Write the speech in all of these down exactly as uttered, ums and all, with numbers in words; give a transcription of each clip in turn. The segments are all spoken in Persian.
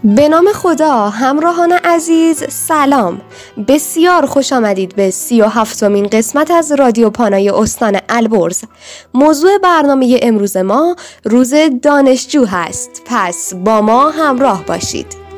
به نام خدا. همراهان عزیز سلام، بسیار خوش آمدید به سی و هفتمین قسمت از رادیو پانای استان البرز. موضوع برنامه امروز ما روز دانشجو هست، پس با ما همراه باشید.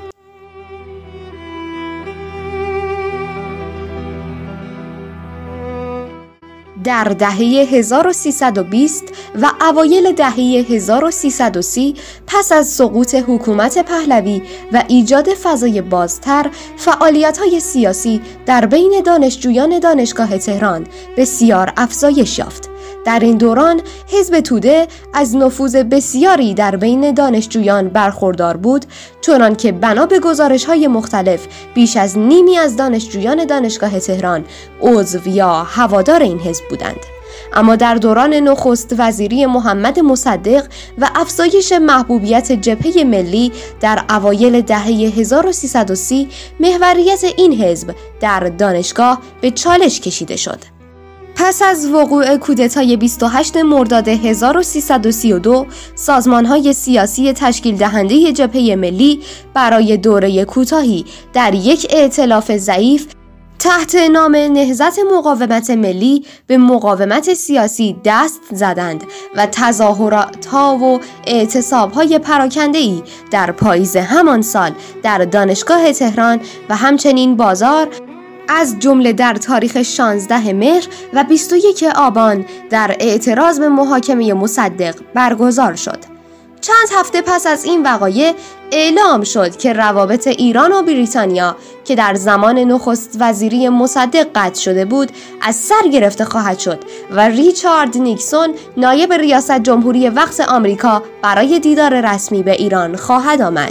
در دهه هزار و سیصد و بیست و اوایل دهه هزار و سیصد و سی پس از سقوط حکومت پهلوی و ایجاد فضای بازتر، فعالیت‌های سیاسی در بین دانشجویان دانشگاه تهران بسیار افزایش یافت. در این دوران حزب توده از نفوذ بسیاری در بین دانشجویان برخوردار بود، چنان که بنا به گزارش‌های مختلف بیش از نیمی از دانشجویان دانشگاه تهران عضو یا هوادار این حزب بودند. اما در دوران نخست وزیری محمد مصدق و افزایش محبوبیت جبهه ملی در اوایل دهه هزار و سیصد و سی، محوریت این حزب در دانشگاه به چالش کشیده شد. پس از وقوع کودتای بیست و هشتم مرداد هزار و سیصد و سی و دو، سازمان‌های سیاسی تشکیل دهنده جبهه ملی برای دوره کوتاهی در یک ائتلاف ضعیف تحت نام نهضت مقاومت ملی به مقاومت سیاسی دست زدند و تظاهرات‌ها و اعتصاب‌های پراکنده‌ای در پاییز همان سال در دانشگاه تهران و همچنین بازار، از جمله در تاریخ شانزده مهر و بیست و یک آبان در اعتراض به محاکمه مصدق برگزار شد. چند هفته پس از این وقایع اعلام شد که روابط ایران و بریتانیا که در زمان نخست وزیری مصدق قطع شده بود از سر گرفته خواهد شد و ریچارد نیکسون نایب ریاست جمهوری وقت آمریکا برای دیدار رسمی به ایران خواهد آمد.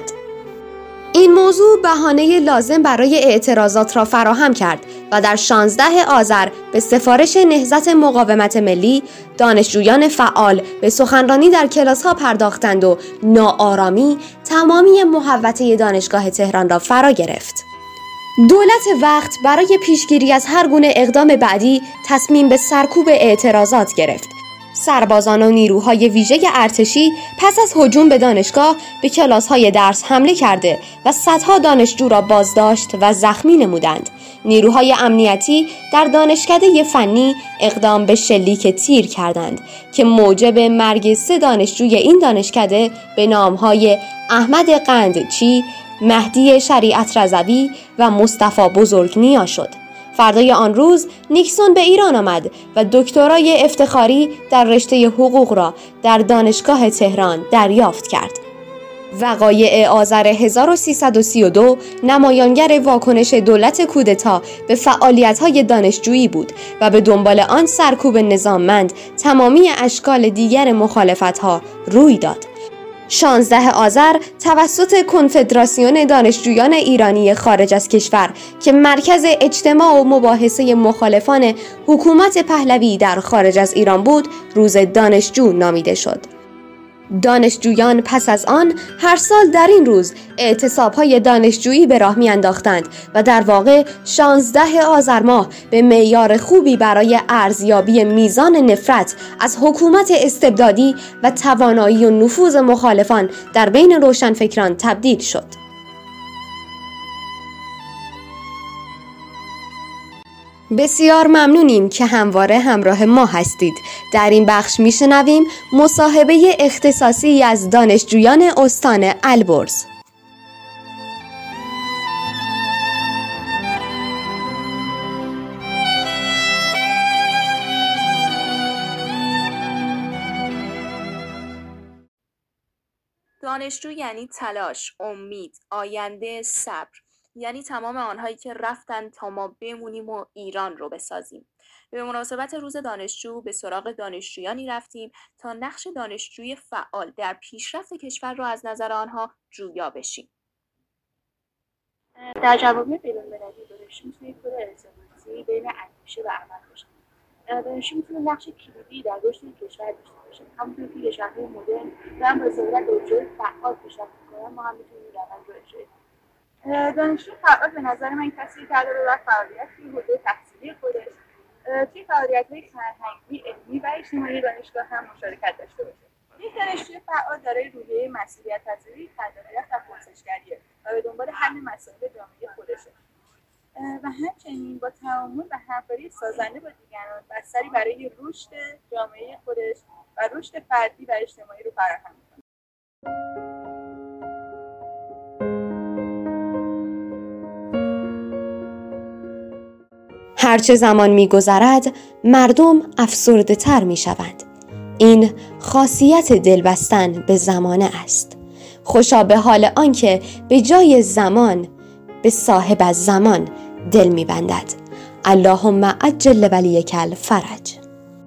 این موضوع بهانه لازم برای اعتراضات را فراهم کرد و در شانزده آذر به سفارش نهضت مقاومت ملی دانشجویان فعال به سخنرانی در کلاس‌ها پرداختند و ناآرامی تمامی محوطه دانشگاه تهران را فرا گرفت. دولت وقت برای پیشگیری از هر گونه اقدام بعدی تصمیم به سرکوب اعتراضات گرفت. سربازان و نیروهای ویژه ارتشی پس از هجوم به دانشگاه به کلاس‌های درس حمله کرده و صدها دانشجو را بازداشت و زخمی نمودند. نیروهای امنیتی در دانشکده فنی اقدام به شلیک تیر کردند که موجب مرگ سه دانشجوی این دانشکده به نام‌های احمد قندچی، مهدی شریعت رضوی و مصطفی بزرگنیا شد. فردای آن روز نیکسون به ایران آمد و دکترای افتخاری در رشته حقوق را در دانشگاه تهران دریافت کرد. وقایع آذر هزار و سیصد و سی و دو نمایانگر واکنش دولت کودتا به فعالیت‌های دانشجویی بود و به دنبال آن سرکوب نظاممند تمامی اشکال دیگر مخالفت‌ها روی داد. شانزده آذر توسط کنفدراسیون دانشجویان ایرانی خارج از کشور که مرکز اجتماع و مباحثه مخالفان حکومت پهلوی در خارج از ایران بود، روز دانشجو نامیده شد. دانشجویان پس از آن هر سال در این روز اعتصاب‌های دانشجویی به راه می‌انداختند و در واقع شانزده آذر ماه به معیار خوبی برای ارزیابی میزان نفرت از حکومت استبدادی و توانایی و نفوذ مخالفان در بین روشنفکران تبدیل شد. بسیار ممنونیم که همواره همراه ما هستید. در این بخش میشنویم مصاحبه اختصاصی از دانشجویان استان البرز. دانشجو یعنی تلاش، امید، آینده، صبر. یعنی تمام آنهایی که رفتن تا ما بمونیم و ایران رو بسازیم. به مناسبت روز دانشجو به سراغ دانشجویانی رفتیم تا نقش دانشجوی فعال در پیشرفت کشور را از نظر آنها جویا بشیم. در جوامع بین‌المللی دانشجو میتونه یک پل ارتباطی بین اندیشه و عمل باشه. دانشجو میتونه نقش کلیدی در رشد کشور داشته باشه. همونطور که کشورهای مدرن دارن با ضرورت دانشجوی فعال پیشرفت می‌کنن، ما هم میتونیم این روند رو اجرا کنیم. دانشجو فعال به نظر من تاثیر کرده بر فعالیت توی حوزه تحصیلی خودش، توی فعالیت‌های فرهنگی، علمی و اجتماعی دانشگاه هم مشارکت داشته باشه. یک دانشجوی فعال دارای روحیه مسئولیت‌پذیری، خلاقیت و پرسشگریه و به دنبال حل مسائل جامعه خودشه و همچنین با تعامل و همکاری سازنده با دیگران بستری برای رشد جامعه خودش و رشد فردی و اجتماعی رو فراهم می‌کنه. هرچه زمان می‌گذرد مردم افسرده تر می‌شوند. این خاصیت دلبستن به زمانه است. خوشا به حال آنکه به جای زمان به صاحب از زمان دل می‌بندد. اللهم عجل ولیک الفرج.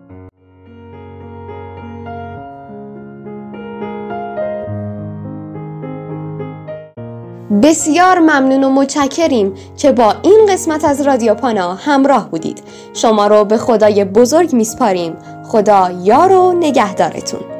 بسیار ممنون و متشکریم که با این قسمت از رادیو پانا همراه بودید. شما رو به خدای بزرگ میسپاریم. خدا یار و نگهدارتون.